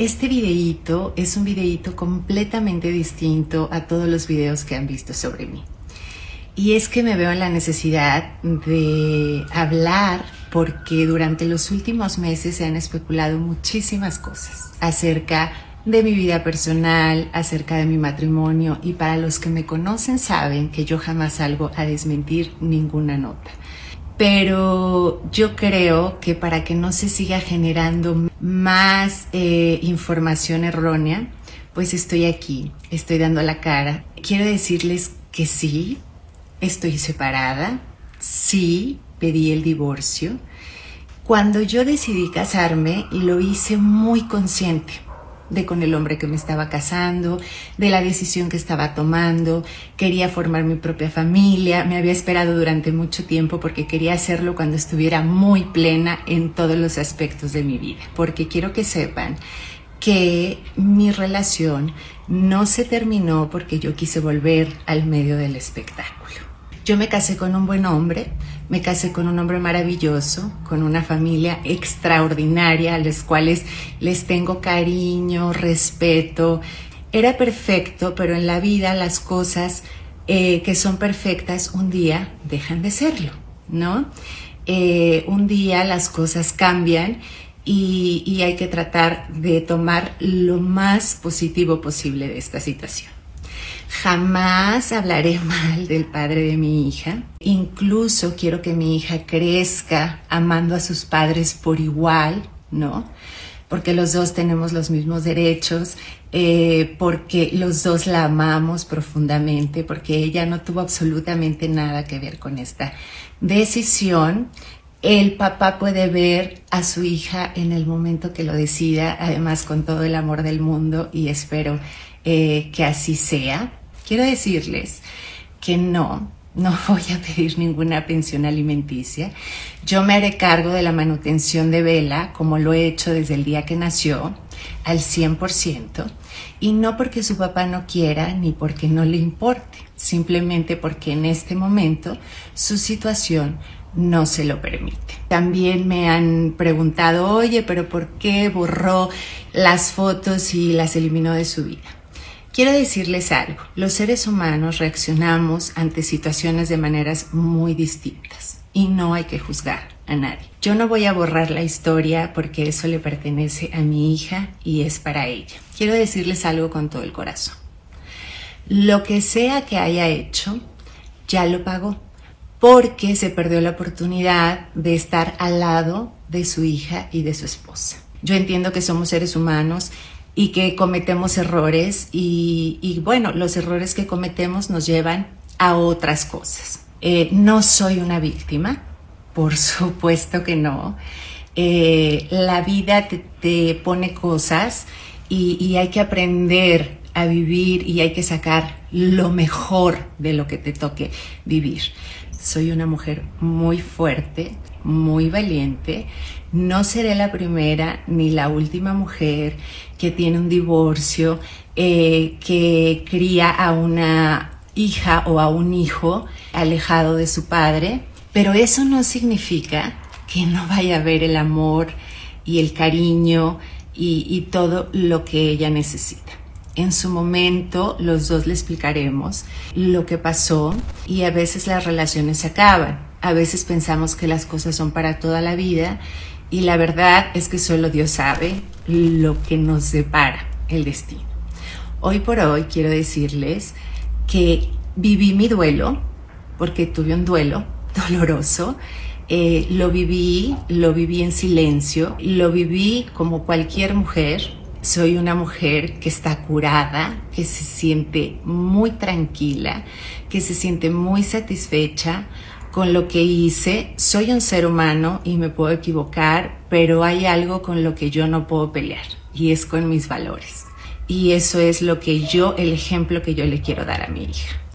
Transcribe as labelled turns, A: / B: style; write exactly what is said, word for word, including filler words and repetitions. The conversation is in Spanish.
A: Este videíto es un videíto completamente distinto a todos los videos que han visto sobre mí. Y es que me veo en la necesidad de hablar porque durante los últimos meses se han especulado muchísimas cosas acerca de mi vida personal, acerca de mi matrimonio, y para los que me conocen saben que yo jamás salgo a desmentir ninguna nota. Pero yo creo que para que no se siga generando más eh, información errónea, pues estoy aquí, estoy dando la cara. Quiero decirles que sí, estoy separada, sí, pedí el divorcio. Cuando yo decidí casarme, lo hice muy consciente de con el hombre que me estaba casando, de la decisión que estaba tomando. Quería formar mi propia familia, me había esperado durante mucho tiempo porque quería hacerlo cuando estuviera muy plena en todos los aspectos de mi vida. Porque quiero que sepan que mi relación no se terminó porque yo quise volver al medio del espectáculo. Yo me casé con un buen hombre, me casé con un hombre maravilloso, con una familia extraordinaria a los cuales les tengo cariño, respeto. Era perfecto, pero en la vida las cosas eh, que son perfectas un día dejan de serlo, ¿no? Eh, un día las cosas cambian y, y hay que tratar de tomar lo más positivo posible de esta situación. Jamás hablaré mal del padre de mi hija. Incluso quiero que mi hija crezca amando a sus padres por igual, ¿no? Porque los dos tenemos los mismos derechos, eh, porque los dos la amamos profundamente, porque ella no tuvo absolutamente nada que ver con esta decisión. El papá puede ver a su hija en el momento que lo decida, además con todo el amor del mundo, y espero eh, que así sea. Quiero decirles que no, no voy a pedir ninguna pensión alimenticia. Yo me haré cargo de la manutención de Bella, como lo he hecho desde el día que nació, al cien por ciento. Y no porque su papá no quiera, ni porque no le importe, simplemente porque en este momento su situación no se lo permite. También me han preguntado, oye, pero ¿por qué borró las fotos y las eliminó de su vida? Quiero decirles algo, los seres humanos reaccionamos ante situaciones de maneras muy distintas y no hay que juzgar a nadie. Yo no voy a borrar la historia porque eso le pertenece a mi hija y es para ella. Quiero decirles algo con todo el corazón. Lo que sea que haya hecho, ya lo pagó porque se perdió la oportunidad de estar al lado de su hija y de su esposa. Yo entiendo que somos seres humanos y que cometemos errores y, y bueno, los errores que cometemos nos llevan a otras cosas. Eh, no soy una víctima, por supuesto que no. Eh, la vida te, te pone cosas y, y hay que aprender a vivir y hay que sacar lo mejor de lo que te toque vivir. Soy una mujer muy fuerte, muy valiente. No seré la primera ni la última mujer que tiene un divorcio, eh, que cría a una hija o a un hijo alejado de su padre, pero eso no significa que no vaya a haber el amor y el cariño y, y todo lo que ella necesita. En su momento los dos le explicaremos lo que pasó y a veces las relaciones se acaban. A veces pensamos que las cosas son para toda la vida y la verdad es que solo Dios sabe lo que nos depara el destino. Hoy por hoy quiero decirles que viví mi duelo, porque tuve un duelo doloroso. Eh, lo viví, lo viví en silencio, lo viví como cualquier mujer. Soy una mujer que está curada, que se siente muy tranquila, que se siente muy satisfecha con lo que hice. Soy un ser humano y me puedo equivocar, pero hay algo con lo que yo no puedo pelear y es con mis valores. Y eso es lo que yo, el ejemplo que yo le quiero dar a mi hija.